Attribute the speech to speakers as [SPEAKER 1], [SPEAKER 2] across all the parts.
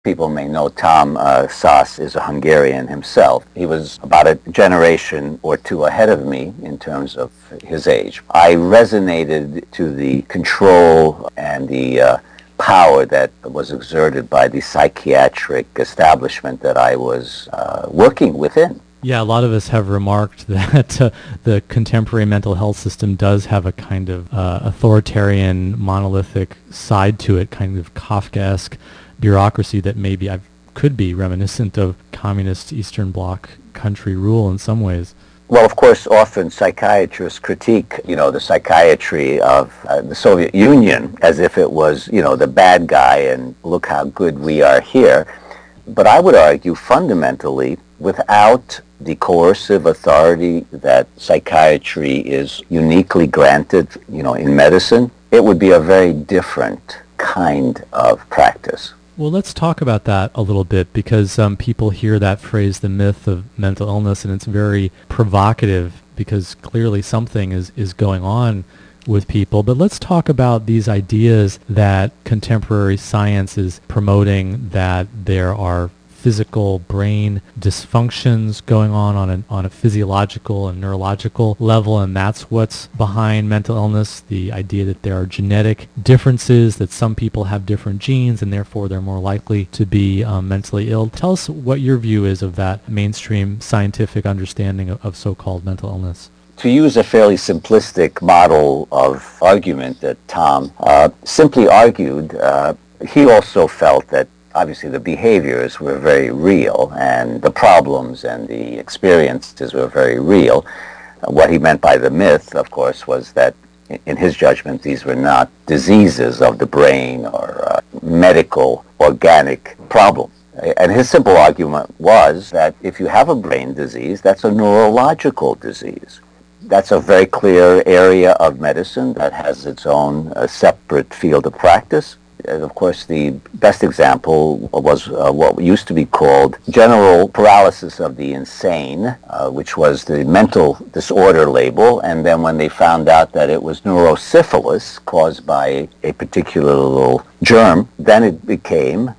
[SPEAKER 1] People may know Tom Sas is a Hungarian himself. He was about a generation or two ahead of me in terms of his age. I resonated to the control and the power that was exerted by the psychiatric establishment that I was working within.
[SPEAKER 2] Yeah, a lot of us have remarked that the contemporary mental health system does have a kind of authoritarian, monolithic side to it, kind of Kafkaesque bureaucracy that maybe could be reminiscent of communist Eastern Bloc country rule in some ways.
[SPEAKER 1] Well, of course, often psychiatrists critique, the psychiatry of the Soviet Union as if it was, the bad guy and look how good we are here. But I would argue fundamentally, without the coercive authority that psychiatry is uniquely granted, in medicine, it would be a very different kind of practice.
[SPEAKER 2] Well, let's talk about that a little bit because people hear that phrase, the myth of mental illness, and it's very provocative because clearly something is going on with people. But let's talk about these ideas that contemporary science is promoting, that there are physical brain dysfunctions going on a physiological and neurological level, and that's what's behind mental illness, the idea that there are genetic differences, that some people have different genes and therefore they're more likely to be mentally ill. Tell us what your view is of that mainstream scientific understanding of so-called mental illness.
[SPEAKER 1] To use a fairly simplistic model of argument that Tom simply argued, he also felt that obviously the behaviors were very real and the problems and the experiences were very real. What he meant by the myth, of course, was that in his judgment these were not diseases of the brain or medical organic problems. And his simple argument was that if you have a brain disease, that's a neurological disease. That's a very clear area of medicine that has its own separate field of practice. And of course, the best example was what used to be called general paralysis of the insane, which was the mental disorder label. And then when they found out that it was neurosyphilis caused by a particular little germ, then it became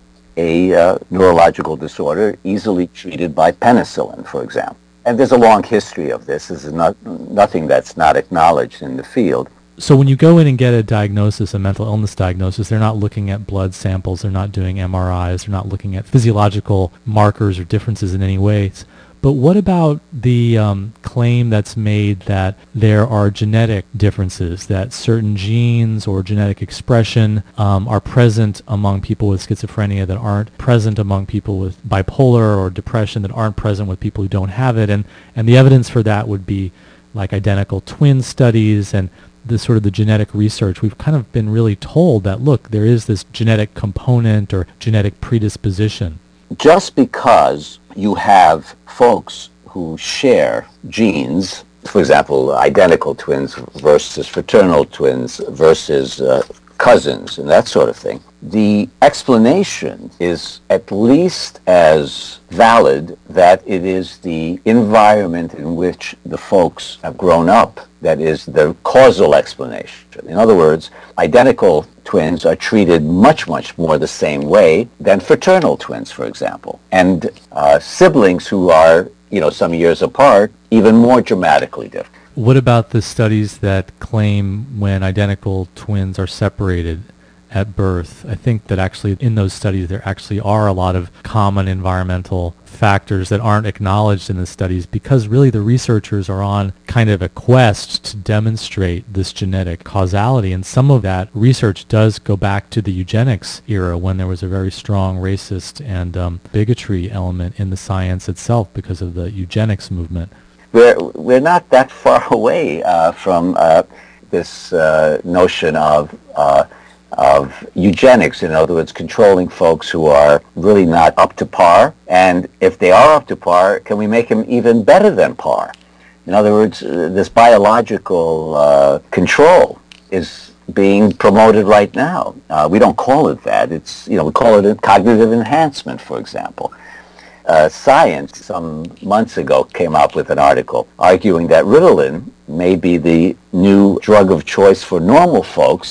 [SPEAKER 1] a neurological disorder easily treated by penicillin, for example. And there's a long history of this. This is nothing that's not acknowledged in the field.
[SPEAKER 2] So when you go in and get a diagnosis, a mental illness diagnosis, they're not looking at blood samples, they're not doing MRIs, they're not looking at physiological markers or differences in any ways. But what about the claim that's made that there are genetic differences, that certain genes or genetic expression are present among people with schizophrenia that aren't present among people with bipolar or depression, that aren't present with people who don't have it, and the evidence for that would be like identical twin studies and the sort of the genetic research. We've kind of been really told that, look, there is this genetic component or genetic predisposition.
[SPEAKER 1] Just because you have folks who share genes, for example, identical twins versus fraternal twins versus cousins and that sort of thing, the explanation is at least as valid that it is the environment in which the folks have grown up that is the causal explanation. In other words, identical twins are treated much, much more the same way than fraternal twins, for example. And siblings who are, some years apart, even more dramatically different.
[SPEAKER 2] What about the studies that claim when identical twins are separated at birth? I think that actually in those studies there actually are a lot of common environmental factors that aren't acknowledged in the studies because really the researchers are on kind of a quest to demonstrate this genetic causality, and some of that research does go back to the eugenics era when there was a very strong racist and bigotry element in the science itself because of the eugenics movement.
[SPEAKER 1] We're not that far away from this notion of eugenics, in other words, controlling folks who are really not up to par. And if they are up to par, can we make them even better than par? In other words, this biological control is being promoted right now. We don't call it that. It's, we call it a cognitive enhancement, for example. Science, some months ago, came up with an article arguing that Ritalin may be the new drug of choice for normal folks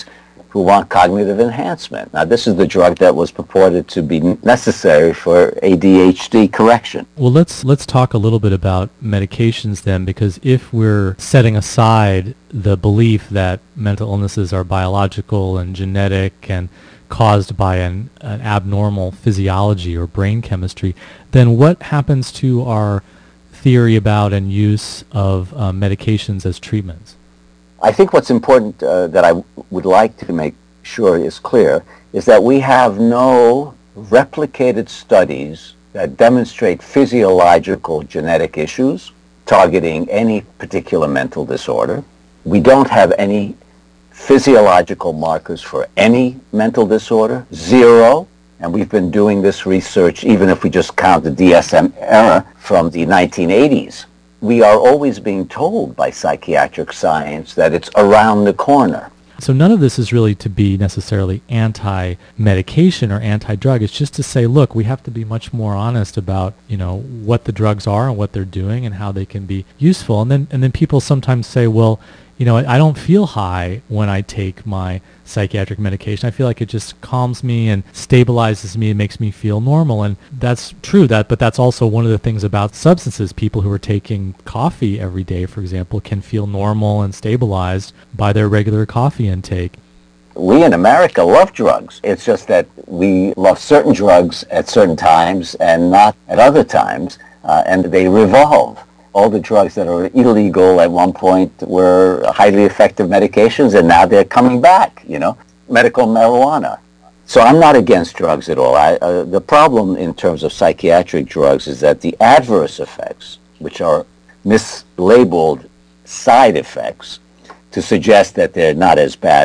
[SPEAKER 1] who want cognitive enhancement. Now, this is the drug that was purported to be necessary for ADHD correction.
[SPEAKER 2] Well, let's talk a little bit about medications then, because if we're setting aside the belief that mental illnesses are biological and genetic and caused by an abnormal physiology or brain chemistry, then what happens to our theory about and use of medications as treatments?
[SPEAKER 1] I think what's important that I would like to make sure is clear is that we have no replicated studies that demonstrate physiological genetic issues targeting any particular mental disorder. We don't have any physiological markers for any mental disorder, zero. And we've been doing this research, even if we just count the DSM era from the 1980s. We are always being told by psychiatric science that it's around the corner.
[SPEAKER 2] So none of this is really to be necessarily anti-medication or anti-drug. It's just to say, look, we have to be much more honest about, what the drugs are and what they're doing and how they can be useful. And then people sometimes say, well, I don't feel high when I take my psychiatric medication. I feel like it just calms me and stabilizes me and makes me feel normal. And that's true, but that's also one of the things about substances. People who are taking coffee every day, for example, can feel normal and stabilized by their regular coffee intake.
[SPEAKER 1] We in America love drugs. It's just that we love certain drugs at certain times and not at other times, and they revolve. All the drugs that are illegal at one point were highly effective medications, and now they're coming back, medical marijuana. So I'm not against drugs at all. The problem in terms of psychiatric drugs is that the adverse effects, which are mislabeled side effects to suggest that they're not as bad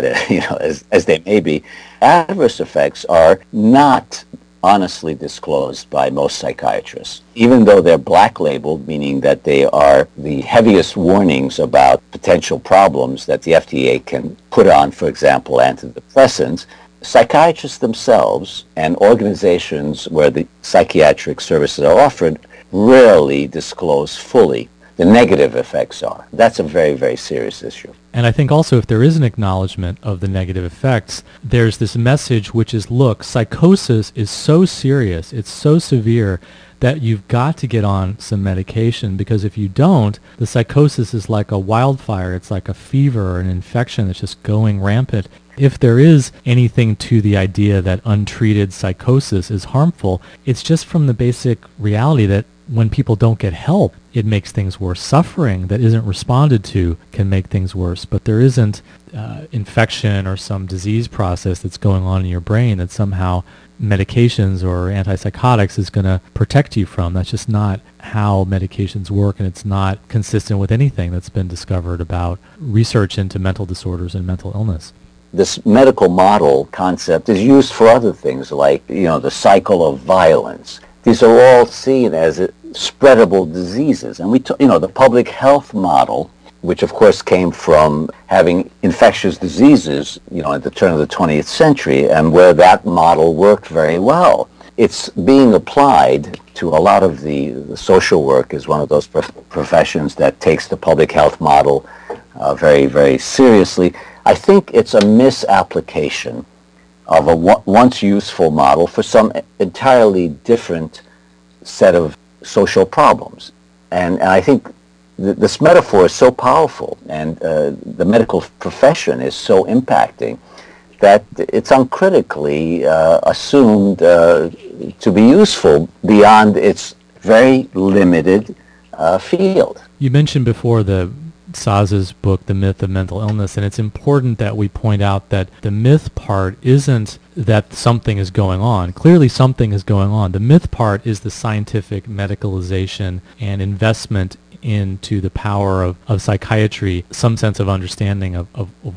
[SPEAKER 1] as they may be, adverse effects are not honestly disclosed by most psychiatrists, even though they're black labeled, meaning that they are the heaviest warnings about potential problems that the FDA can put on, for example, antidepressants. Psychiatrists themselves and organizations where the psychiatric services are offered rarely disclose fully the negative effects are. That's a very, very serious issue.
[SPEAKER 2] And I think also if there is an acknowledgement of the negative effects, there's this message which is, look, psychosis is so serious, it's so severe that you've got to get on some medication, because if you don't, the psychosis is like a wildfire. It's like a fever or an infection that's just going rampant. If there is anything to the idea that untreated psychosis is harmful, it's just from the basic reality that when people don't get help, it makes things worse. Suffering that isn't responded to can make things worse, but there isn't infection or some disease process that's going on in your brain that somehow medications or antipsychotics is going to protect you from. That's just not how medications work, and it's not consistent with anything that's been discovered about research into mental disorders and mental illness.
[SPEAKER 1] This medical model concept is used for other things like, the cycle of violence. These are all seen as spreadable diseases. And the public health model, which of course came from having infectious diseases, at the turn of the 20th century, and where that model worked very well. It's being applied to a lot of the social work is one of those professions that takes the public health model very, very seriously. I think it's a misapplication of a once useful model for some entirely different set of social problems. And I think this metaphor is so powerful, and the medical profession is so impacting that it's uncritically assumed to be useful beyond its very limited field.
[SPEAKER 2] You mentioned before the Saz's book, The Myth of Mental Illness, and it's important that we point out that the myth part isn't that something is going on. Clearly something is going on. The myth part is the scientific medicalization and investment into the power of psychiatry, some sense of understanding of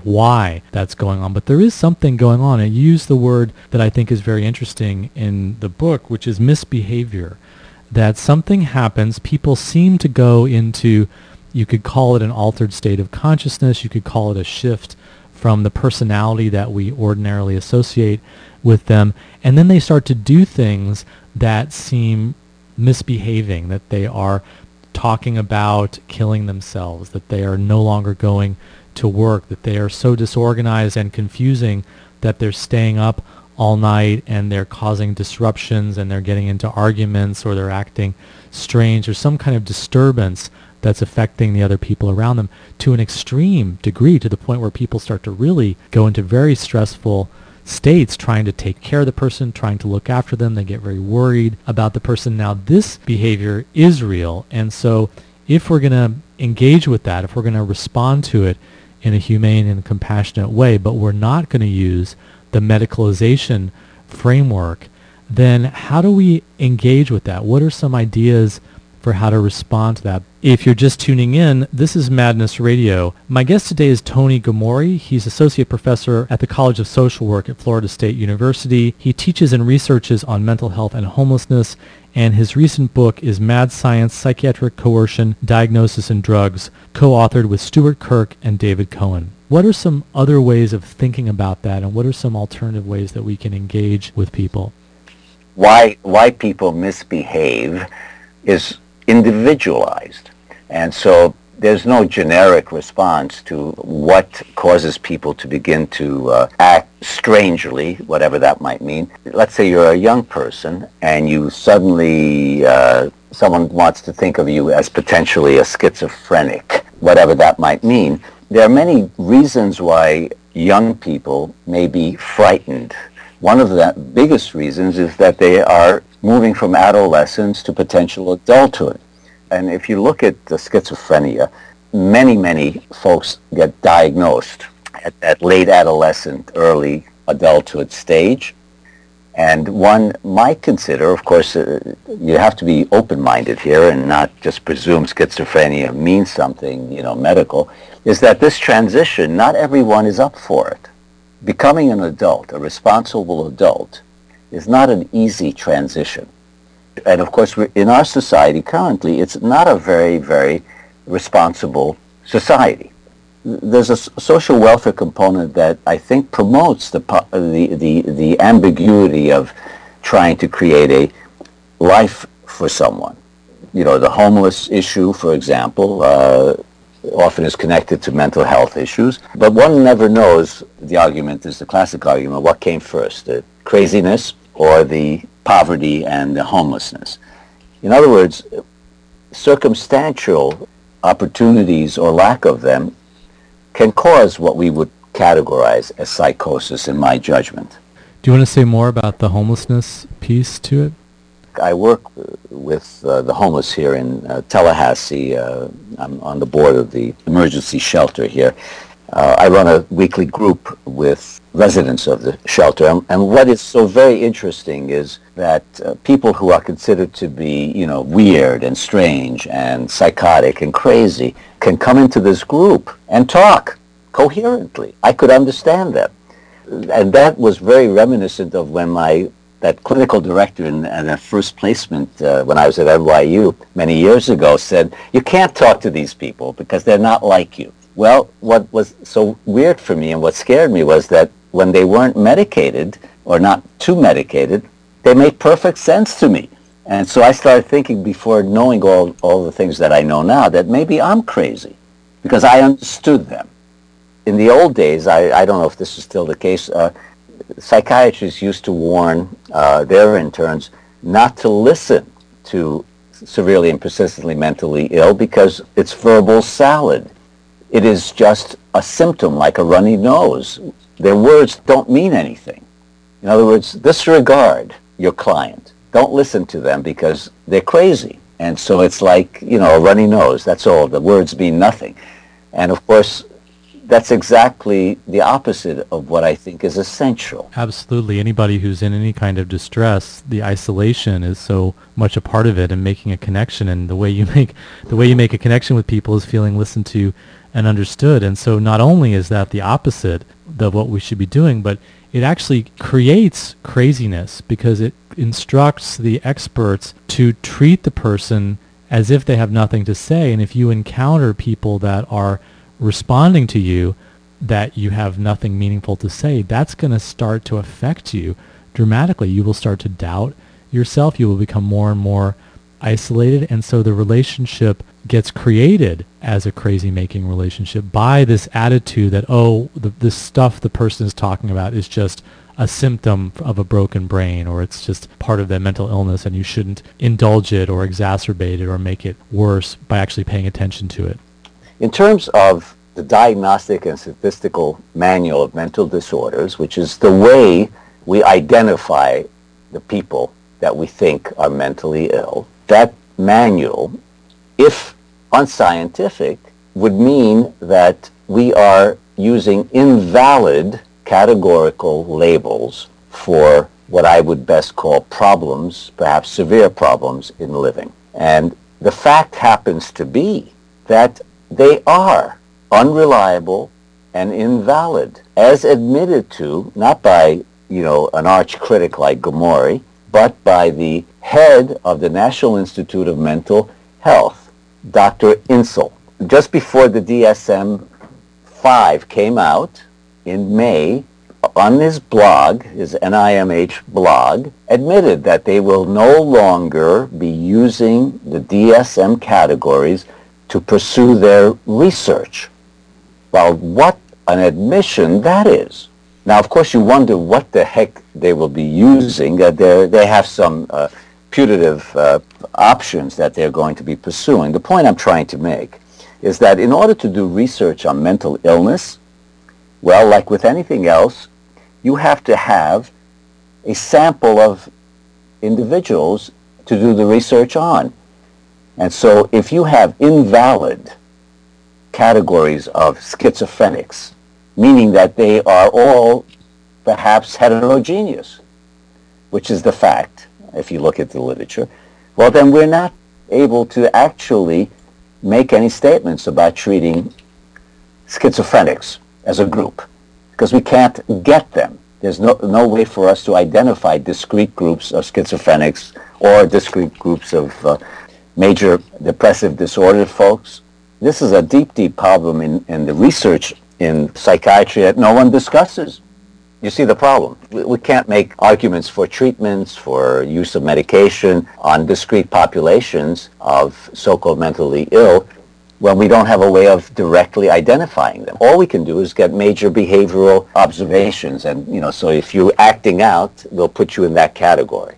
[SPEAKER 2] why that's going on. But there is something going on, and you use the word that I think is very interesting in the book, which is misbehavior. That something happens, people seem to go into, you could call it an altered state of consciousness, you could call it a shift from the personality that we ordinarily associate with them, and then they start to do things that seem misbehaving, that they are talking about killing themselves, that they are no longer going to work, that they are so disorganized and confusing that they're staying up all night and they're causing disruptions and they're getting into arguments or they're acting strange or some kind of disturbance that's affecting the other people around them to an extreme degree, to the point where people start to really go into very stressful states trying to take care of the person, trying to look after them. They get very worried about the person. Now, this behavior is real, and so if we're going to engage with that, if we're going to respond to it in a humane and compassionate way, but we're not going to use the medicalization framework, then how do we engage with that? What are some ideas for how to respond to that? If you're just tuning in, this is Madness Radio. My guest today is Tony Gomori. He's Associate Professor at the College of Social Work at Florida State University. He teaches and researches on mental health and homelessness, and his recent book is Mad Science, Psychiatric Coercion, Diagnosis and Drugs, co-authored with Stuart Kirk and David Cohen. What are some other ways of thinking about that, and what are some alternative ways that we can engage with people?
[SPEAKER 1] Why people misbehave is individualized. And so there's no generic response to what causes people to begin to act strangely, whatever that might mean. Let's say you're a young person and you suddenly, someone wants to think of you as potentially a schizophrenic, whatever that might mean. There are many reasons why young people may be frightened. One of the biggest reasons is that they are moving from adolescence to potential adulthood. And if you look at the schizophrenia, many folks get diagnosed at that late adolescent, early adulthood stage. And one might consider, of course, you have to be open-minded here and not just presume schizophrenia means something, medical, is that this transition, not everyone is up for it. Becoming an adult, a responsible adult, is not an easy transition. And of course, in our society currently, it's not a very, very responsible society. There's a social welfare component that I think promotes the ambiguity of trying to create a life for someone. The homeless issue, for example, often is connected to mental health issues, but one never knows. The argument is the classic argument: what came first, the craziness or the poverty and the homelessness? In other words, circumstantial opportunities or lack of them can cause what we would categorize as psychosis, in my judgment.
[SPEAKER 2] Do you want to say more about the homelessness piece to it?
[SPEAKER 1] I work with the homeless here in Tallahassee. I'm on the board of the emergency shelter here. I run a weekly group with residents of the shelter. And what is so very interesting is that people who are considered to be, weird and strange and psychotic and crazy can come into this group and talk coherently. I could understand them. And that was very reminiscent of when that clinical director in that first placement when I was at NYU many years ago said, you can't talk to these people because they're not like you. Well, what was so weird for me and what scared me was that when they weren't medicated or not too medicated, they made perfect sense to me. And so I started thinking, before knowing all the things that I know now, that maybe I'm crazy because I understood them. In the old days, I don't know if this is still the case, psychiatrists used to warn their interns not to listen to severely and persistently mentally ill because it's verbal salad. It is just a symptom like a runny nose. Their words don't mean anything. In other words, disregard your client. Don't listen to them because they're crazy. And so it's like, a runny nose. That's all. The words mean nothing. And of course, that's exactly the opposite of what I think is essential.
[SPEAKER 2] Absolutely. Anybody who's in any kind of distress, the isolation is so much a part of it, and making a connection. And the way you make a connection with people is feeling listened to and understood. And so not only is that the opposite of what we should be doing, but it actually creates craziness because it instructs the experts to treat the person as if they have nothing to say. And if you encounter people that are responding to you that you have nothing meaningful to say, that's going to start to affect you dramatically. You will start to doubt yourself. You will become more and more isolated. And so the relationship gets created as a crazy-making relationship by this attitude that, the stuff the person is talking about is just a symptom of a broken brain, or it's just part of their mental illness and you shouldn't indulge it or exacerbate it or make it worse by actually paying attention to it.
[SPEAKER 1] In terms of the Diagnostic and Statistical Manual of Mental Disorders, which is the way we identify the people that we think are mentally ill, that manual, if unscientific, would mean that we are using invalid categorical labels for what I would best call problems, perhaps severe problems in living. And the fact happens to be that they are unreliable and invalid, as admitted to, not by, an arch critic like Gomori, but by the head of the National Institute of Mental Health, Dr. Insel. Just before the DSM-5 came out in May, on his blog, his NIMH blog, admitted that they will no longer be using the DSM categories to pursue their research. Well, what an admission that is. Now, of course, you wonder what the heck they will be using. They have some putative options that they're going to be pursuing. The point I'm trying to make is that in order to do research on mental illness, well, like with anything else, you have to have a sample of individuals to do the research on. And so if you have invalid categories of schizophrenics, meaning that they are all perhaps heterogeneous, which is the fact, if you look at the literature, well, then we're not able to actually make any statements about treating schizophrenics as a group, because we can't get them. There's no way for us to identify discrete groups of schizophrenics or discrete groups of major depressive disorder folks. This is a deep, deep problem in the research in psychiatry that no one discusses. You see the problem. We can't make arguments for treatments, for use of medication on discrete populations of so-called mentally ill when we don't have a way of directly identifying them. All we can do is get major behavioral observations, and so if you're acting out, we'll put you in that category.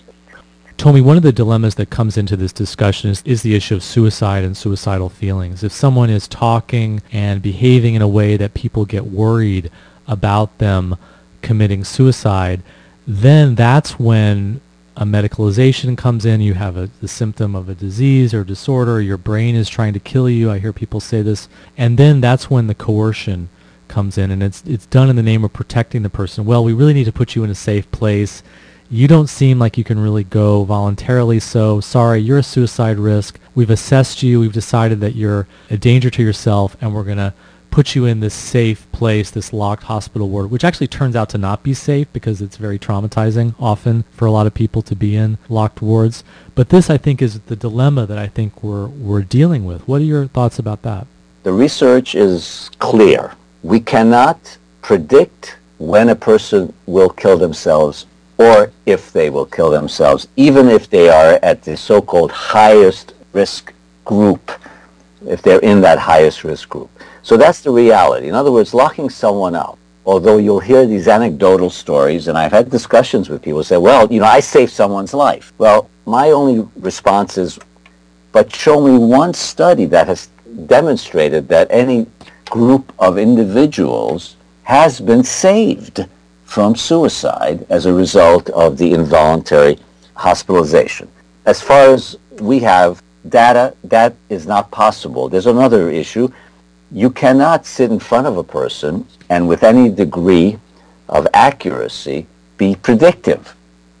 [SPEAKER 2] Tomi, one of the dilemmas that comes into this discussion is the issue of suicide and suicidal feelings. If someone is talking and behaving in a way that people get worried about them committing suicide, then that's when a medicalization comes in. You have the symptom of a disease or disorder. Your brain is trying to kill you. I hear people say this. And then that's when the coercion comes in, and it's done in the name of protecting the person. Well, we really need to put you in a safe place. You don't seem like you can really go voluntarily, so sorry, you're a suicide risk. We've assessed you. We've decided that you're a danger to yourself, and we're going to put you in this safe place, this locked hospital ward, which actually turns out to not be safe because it's very traumatizing often for a lot of people to be in locked wards. But this, I think, is the dilemma that I think we're dealing with. What are your thoughts about that?
[SPEAKER 1] The research is clear. We cannot predict when a person will kill themselves or if they will kill themselves, even if they are at the so-called highest risk group, if they're in that highest risk group. So that's the reality. In other words, locking someone up, although you'll hear these anecdotal stories, and I've had discussions with people who say, well, I saved someone's life. Well, my only response is, but show me one study that has demonstrated that any group of individuals has been saved from suicide as a result of the involuntary hospitalization. As far as we have data, that is not possible. There's another issue. You cannot sit in front of a person and with any degree of accuracy be predictive.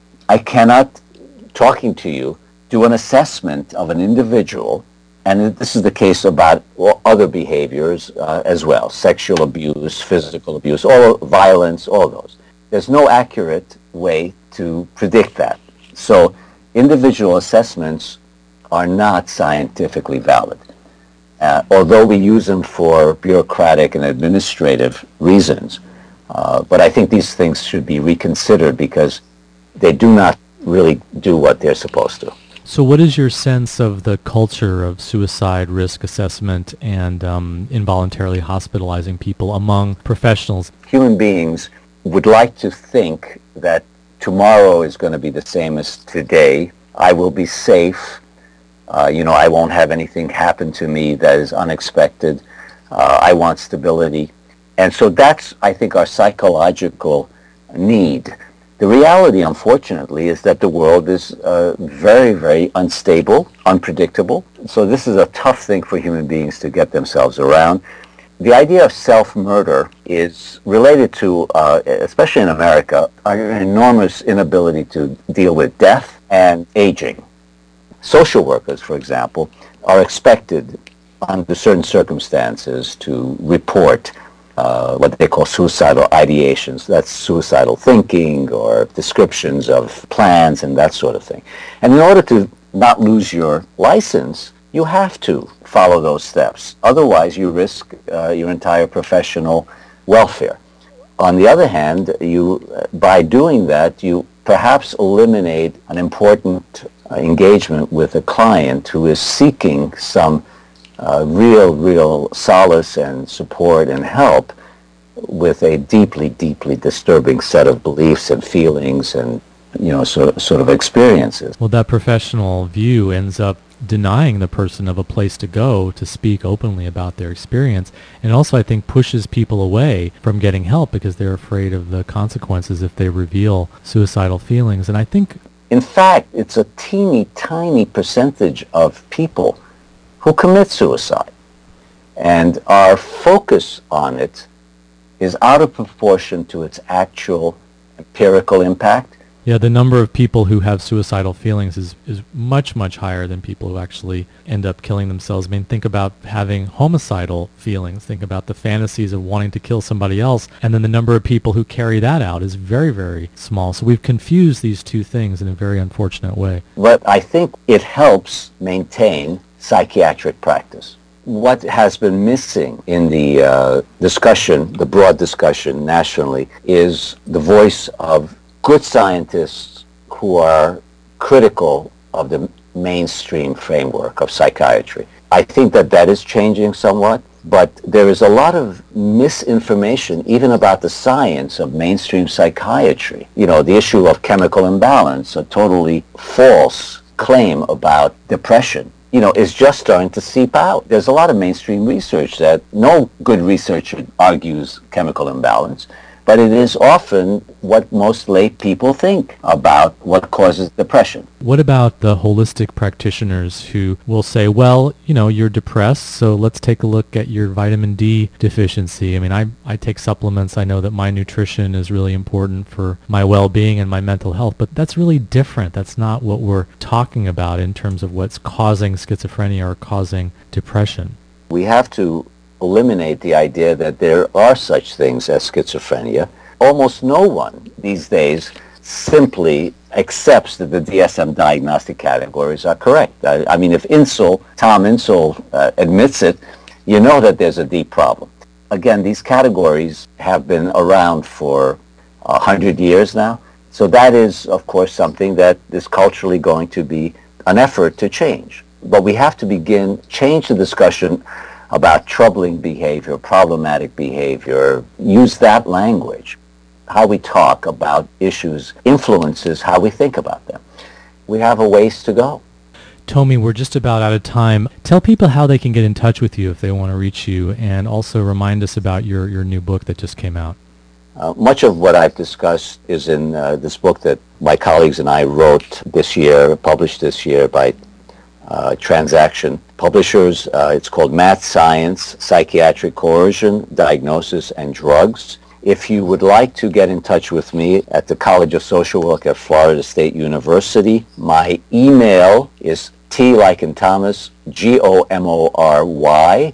[SPEAKER 1] I cannot, talking to you, do an assessment of an individual, and this is the case about other behaviors as well, sexual abuse, physical abuse, all violence, all those. There's no accurate way to predict that. So individual assessments are not scientifically valid. Although we use them for bureaucratic and administrative reasons. But I think these things should be reconsidered because they do not really do what they're supposed to.
[SPEAKER 2] So what is your sense of the culture of suicide risk assessment and involuntarily hospitalizing people among professionals?
[SPEAKER 1] Human beings would like to think that tomorrow is going to be the same as today. I will be safe. I won't have anything happen to me that is unexpected. I want stability. And so that's, I think, our psychological need. The reality, unfortunately, is that the world is very, very unstable, unpredictable. So this is a tough thing for human beings to get themselves around. The idea of self-murder is related to, especially in America, our enormous inability to deal with death and aging. Social workers, for example, are expected under certain circumstances to report what they call suicidal ideations. That's suicidal thinking or descriptions of plans and that sort of thing. And in order to not lose your license, you have to follow those steps. Otherwise, you risk your entire professional welfare. On the other hand, by doing that, you perhaps eliminate an important engagement with a client who is seeking some real solace and support and help with a deeply, deeply disturbing set of beliefs and feelings and, sort of experiences.
[SPEAKER 2] Well, that professional view ends up denying the person of a place to go to speak openly about their experience, and also I think pushes people away from getting help because they're afraid of the consequences if they reveal suicidal feelings. And I think,
[SPEAKER 1] in fact, it's a teeny tiny percentage of people who commit suicide, and our focus on it is out of proportion to its actual empirical impact.
[SPEAKER 2] yeah, the number of people who have suicidal feelings is much, much higher than people who actually end up killing themselves. I mean, think about having homicidal feelings. Think about the fantasies of wanting to kill somebody else. And then the number of people who carry that out is very, very small. So we've confused these two things in a very unfortunate way.
[SPEAKER 1] But I think it helps maintain psychiatric practice. What has been missing in the discussion, the broad discussion nationally, is the voice of good scientists who are critical of the mainstream framework of psychiatry. I think that is changing somewhat, but there is a lot of misinformation even about the science of mainstream psychiatry. The issue of chemical imbalance, a totally false claim about depression, is just starting to seep out. There's a lot of mainstream research that no good researcher argues chemical imbalance, but it is often what most lay people think about what causes depression.
[SPEAKER 2] What about the holistic practitioners who will say, well, you're depressed, so let's take a look at your vitamin D deficiency. I mean, I take supplements. I know that my nutrition is really important for my well-being and my mental health, but that's really different. That's not what we're talking about in terms of what's causing schizophrenia or causing depression.
[SPEAKER 1] We have to eliminate the idea that there are such things as schizophrenia. Almost no one these days simply accepts that the DSM diagnostic categories are correct. I mean, if Tom Insel admits it, you know that there's a deep problem. Again, these categories have been around for 100 years now. So that is, of course, something that is culturally going to be an effort to change. But we have to change the discussion about troubling behavior, problematic behavior, use that language. How we talk about issues influences how we think about them. We have a ways to go.
[SPEAKER 2] Tomi, we're just about out of time. Tell people how they can get in touch with you if they want to reach you, and also remind us about your new book that just came out.
[SPEAKER 1] Much of what I've discussed is in this book that my colleagues and I wrote this year, published this year by Transaction Publishers. It's called Math Science, Psychiatric Coercion, Diagnosis, and Drugs. If you would like to get in touch with me at the College of Social Work at Florida State University, my email is T like in Thomas, GOMORY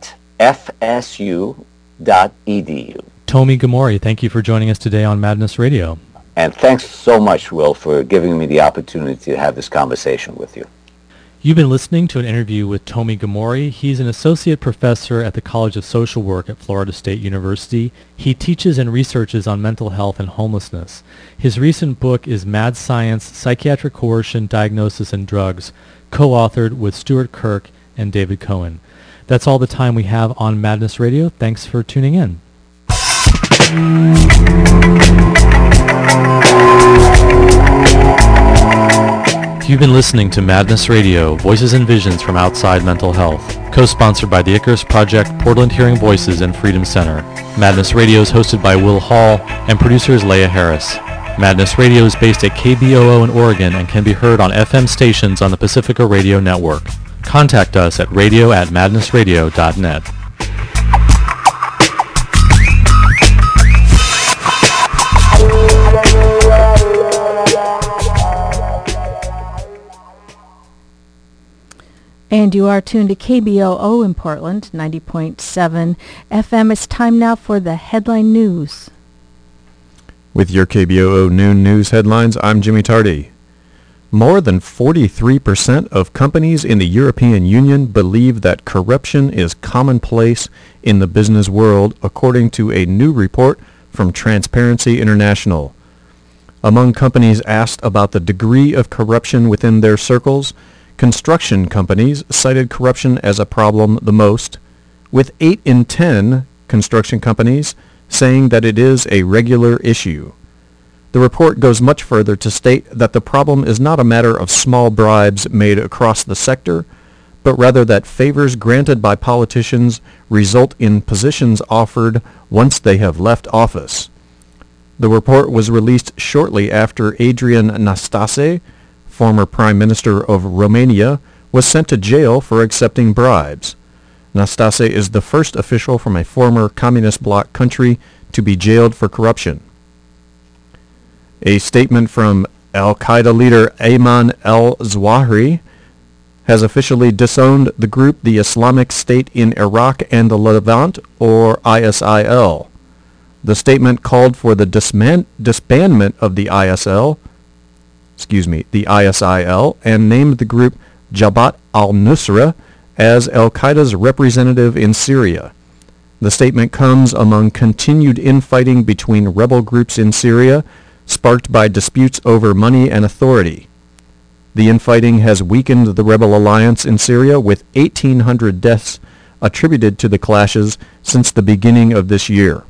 [SPEAKER 1] @fsu.edu.
[SPEAKER 2] Tomi Gomori, thank you for joining us today on Madness Radio.
[SPEAKER 1] And thanks so much, Will, for giving me the opportunity to have this conversation with you.
[SPEAKER 2] You've been listening to an interview with Tomi Gamori. He's an associate professor at the College of Social Work at Florida State University. He teaches and researches on mental health and homelessness. His recent book is Mad Science, Psychiatric Coercion, Diagnosis, and Drugs, co-authored with Stuart Kirk and David Cohen. That's all the time we have on Madness Radio. Thanks for tuning in. You've been listening to Madness Radio, Voices and Visions from Outside Mental Health, co-sponsored by the Icarus Project, Portland Hearing Voices, and Freedom Center. Madness Radio is hosted by Will Hall, and producer is Leah Harris. Madness Radio is based at KBOO in Oregon and can be heard on FM stations on the Pacifica Radio Network. Contact us at radio@madnessradio.net.
[SPEAKER 3] And you are tuned to KBOO in Portland, 90.7 FM. It's time now for the headline news.
[SPEAKER 4] With your KBOO Noon News headlines, I'm Jimmy Tardy. More than 43% of companies in the European Union believe that corruption is commonplace in the business world, according to a new report from Transparency International. Among companies asked about the degree of corruption within their circles, construction companies cited corruption as a problem the most, with 8 in 10 construction companies saying that it is a regular issue. The report goes much further to state that the problem is not a matter of small bribes made across the sector, but rather that favors granted by politicians result in positions offered once they have left office. The report was released shortly after Adrian Nastase, former Prime Minister of Romania, was sent to jail for accepting bribes. Nastase is the first official from a former communist bloc country to be jailed for corruption. A statement from al-Qaeda leader Ayman al-Zawahiri has officially disowned the group the Islamic State in Iraq and the Levant, or ISIL. The statement called for the disbandment of the ISIL, and named the group Jabhat al-Nusra as al-Qaeda's representative in Syria. The statement comes among continued infighting between rebel groups in Syria, sparked by disputes over money and authority. The infighting has weakened the rebel alliance in Syria, with 1,800 deaths attributed to the clashes since the beginning of this year.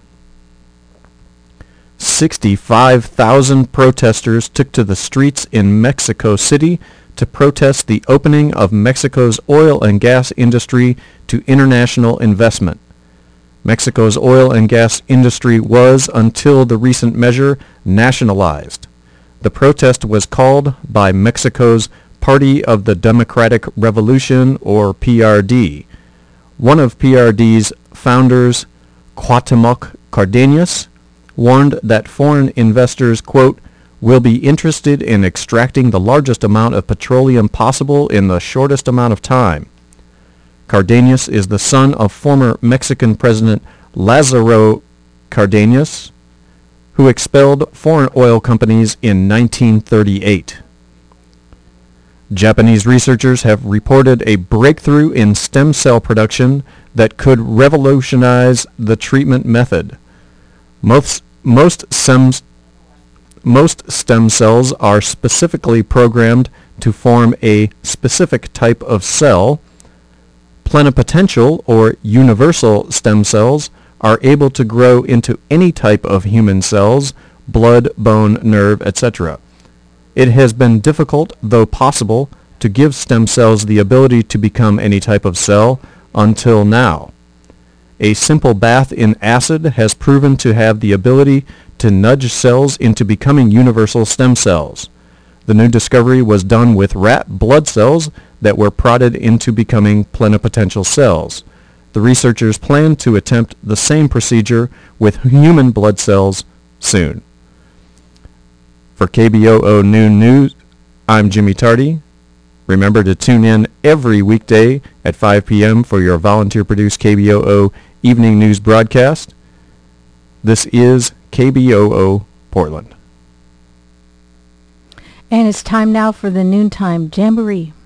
[SPEAKER 4] 65,000 protesters took to the streets in Mexico City to protest the opening of Mexico's oil and gas industry to international investment. Mexico's oil and gas industry was, until the recent measure, nationalized. The protest was called by Mexico's Party of the Democratic Revolution, or PRD. One of PRD's founders, Cuauhtémoc Cárdenas, warned that foreign investors, quote, will be interested in extracting the largest amount of petroleum possible in the shortest amount of time. Cárdenas is the son of former Mexican President Lázaro Cárdenas, who expelled foreign oil companies in 1938. Japanese researchers have reported a breakthrough in stem cell production that could revolutionize the treatment method. Most stem cells are specifically programmed to form a specific type of cell. Plenipotential or universal stem cells are able to grow into any type of human cells, blood, bone, nerve, etc. It has been difficult, though possible, to give stem cells the ability to become any type of cell until now. A simple bath in acid has proven to have the ability to nudge cells into becoming universal stem cells. The new discovery was done with rat blood cells that were prodded into becoming plenipotential cells. The researchers plan to attempt the same procedure with human blood cells soon. For KBOO Noon News, I'm Jimmy Tardy. Remember to tune in every weekday at 5 p.m. for your volunteer-produced KBOO evening news broadcast. This is KBOO Portland.
[SPEAKER 3] And it's time now for the Noontime Jamboree.